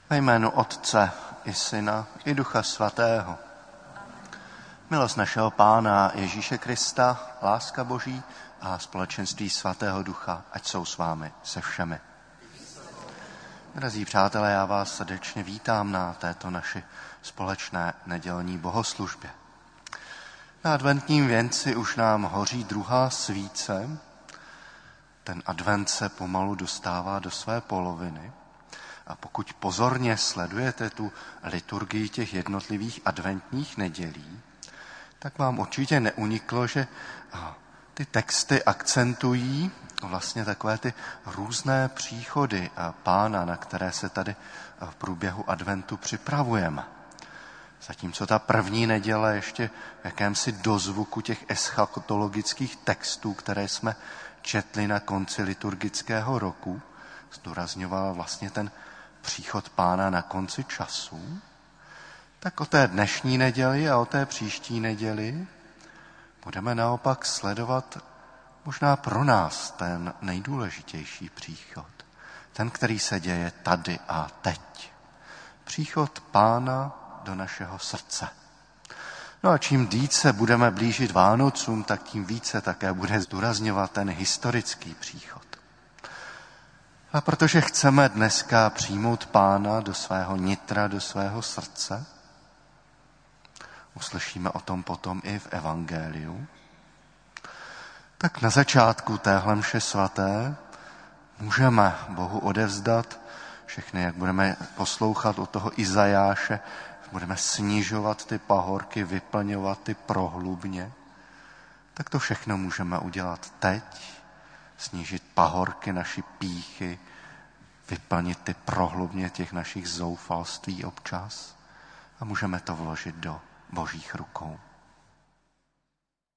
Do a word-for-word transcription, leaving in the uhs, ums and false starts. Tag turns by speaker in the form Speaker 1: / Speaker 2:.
Speaker 1: Ve jménu Otce i Syna i Ducha Svatého. Milost našeho Pána Ježíše Krista, láska Boží a společenství Svatého Ducha, ať jsou s vámi se všemi. Drazí přátelé, já vás srdečně vítám na této naši společné nedělní bohoslužbě. Na adventním věnci už nám hoří druhá svíce. Ten advent se pomalu dostává do své poloviny. A pokud pozorně sledujete tu liturgii těch jednotlivých adventních nedělí, tak vám určitě neuniklo, že ty texty akcentují vlastně takové ty různé příchody Pána, na které se tady v průběhu adventu připravujeme. Zatímco ta první neděle ještě v jakémsi dozvuku těch eschatologických textů, které jsme četli na konci liturgického roku, zdůrazňovala vlastně ten příchod Pána na konci času, tak o té dnešní neděli a o té příští neděli budeme naopak sledovat možná pro nás ten nejdůležitější příchod. Ten, který se děje tady a teď. Příchod Pána do našeho srdce. No a čím více budeme blížit Vánocům, tak tím více také bude zdůrazňovat ten historický příchod. A protože chceme dneska přijmout Pána do svého nitra, do svého srdce, uslyšíme o tom potom i v Evangeliu, tak na začátku téhle mše svaté můžeme Bohu odevzdat všechny, jak budeme poslouchat od toho Izajáše, budeme snižovat ty pahorky, vyplňovat ty prohlubně, tak to všechno můžeme udělat teď, snížit pahorky, naší pýchy, vyplnit ty prohlubně těch našich zoufalství občas a můžeme to vložit do Božích rukou.